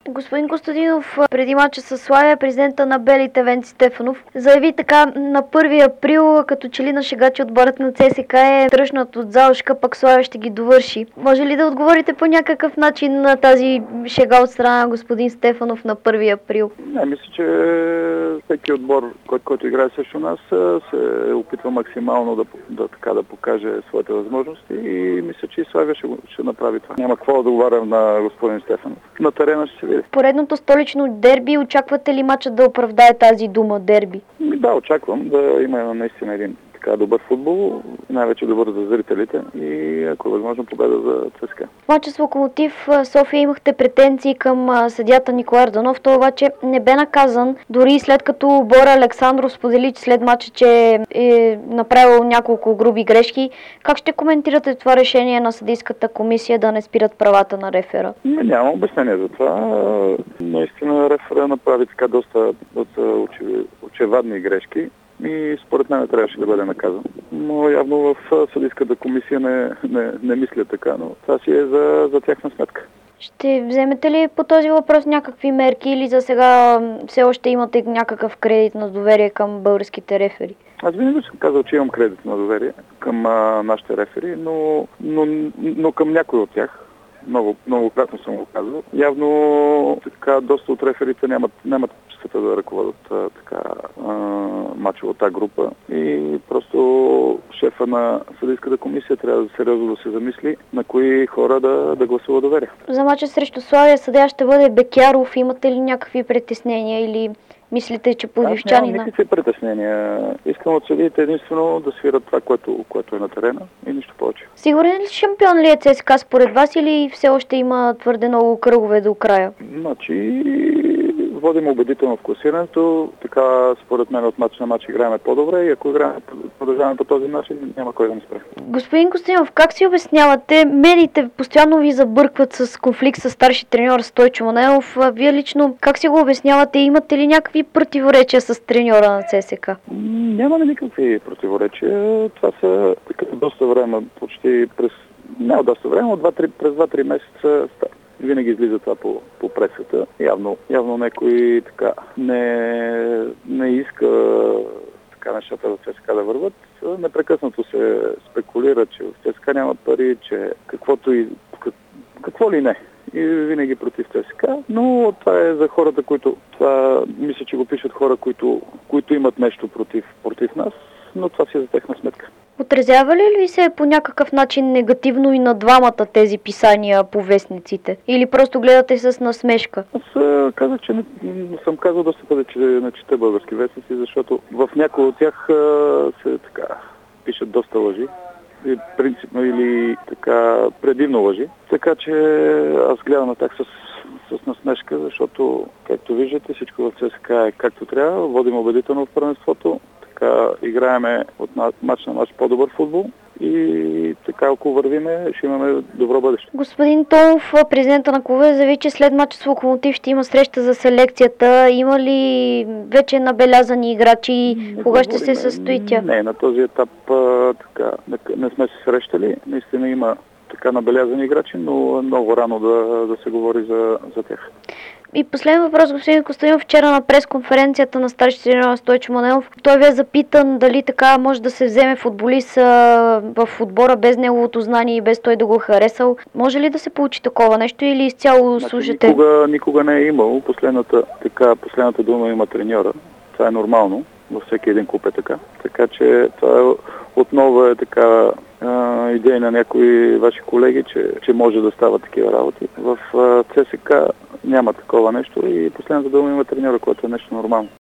Господин Костадинов, преди мача с Славия, президента на Белите Венци Стефанов заяви така на 1 април, като че ли на шега, че отборът на ЦСКА е тръщнат от залъшка, пък Славия ще ги довърши. Може ли да отговорите по някакъв начин на тази шега от страна на господин Стефанов на 1 април? Не, мисля, че всеки отбор, който играе срещу нас, се опитва максимално да покаже своите възможности и мисля, че и Славия ще направи това. Няма какво да говорим на господин Стефанов. На терена ще се види. Поредното столично дерби, очаквате ли мачът да оправдае тази дума дерби? Да, очаквам да има наистина един така добър футбол, най-вече добър за зрителите и ако е възможно победа за ЦСКА. В мача с Локомотив София имахте претенции към съдията Николай Йорданов, той обаче не бе наказан, дори след като Бора Александров сподели след мача, че е направил няколко груби грешки. Как ще коментирате това решение на съдийската комисия да не спират правата на рефера? Нямам обяснение за това. Наистина рефера направи така доста очевадни грешки. И според мен трябваше да бъде наказан. Но явно в съдийската комисия не мисля така, но това си е за тяхна сметка. Ще вземете ли по този въпрос някакви мерки или за сега все още имате някакъв кредит на доверие към българските рефери? Аз винаги съм казал, че имам кредит на доверие към нашите рефери, но към някой от тях. Многократно съм го казал. Явно така доста от реферите нямат честта да ръководят мачовата група и просто шефа на съдийската комисия трябва да сериозно да се замисли на кои хора да гласува доверие. За мача срещу Славия съдия ще бъде Бекяров. Имате ли някакви притеснения или мислите, че пловдивчанина? Нямам никакви притеснения. Искам от съдиите единствено да свират това, което е на терена и нищо повече. Сигурен ли шампион ли е ЦСКА според вас или все още има твърде много кръгове до края? Значи водим убедително в класирането. Така, според мен, от мач на мач играем по-добре и ако продължаваме по този начин, няма кой да ни спре. Господин Костадинов, как си обяснявате? Медиите постоянно ви забъркват с конфликт с старши треньор Стойчо Манелов. Вие лично как си го обяснявате? Имате ли някакви противоречия с треньора на ЦСКА? Нямаме никакви противоречия. Това са така доста време, не доста време, през 2-3 месеца винаги излиза това по пресата. Явно някой така не иска така нещата в ЦСКА да върват. Непрекъснато се спекулира, че в ЦСКА няма пари, че какво ли не. И винаги против ЦСКА, но това е за хората, мисля, че го пишат хора, които имат нещо против нас, но това си е за техна сметка. Отразява ли се по някакъв начин негативно и на двамата тези писания по вестниците? Или просто гледате с насмешка? Аз казах, че съм казал доста пъти, че не чета български вестници, защото в някои от тях се пишат доста лъжи. Принципно или така предимно лъжи. Така че аз гледам на тях с насмешка, защото, както виждате, всичко в ЦСКА е както трябва. Водим убедително в първенството. Така играеме от мач на мач по-добър футбол и така ако вървиме, ще имаме добро бъдеще. Господин Томов, президента на клуба, заяви, че след мача с Локомотив ще има среща за селекцията. Има ли вече набелязани играчи? Кога ще се състои тя? Не, на този етап не сме се срещали. Наистина има така набелязани играчи, но много рано да се говори за тях. И последен въпрос, господин Костадинов. Вчера на пресконференцията на старши треньор Стойчо Манелов, той ви е запитан дали така може да се вземе футболист в отбора без неговото знание и без той да го харесал. Може ли да се получи такова нещо или изцяло слушате? Никога не е имало. Последната дума има треньора. Това е нормално. Във всеки един клуб е така. Така че това отново е така идея на някои ваши колеги, че може да става такива работи. В ЦСКА няма такова нещо и последната дума има треньора, което е нещо нормално.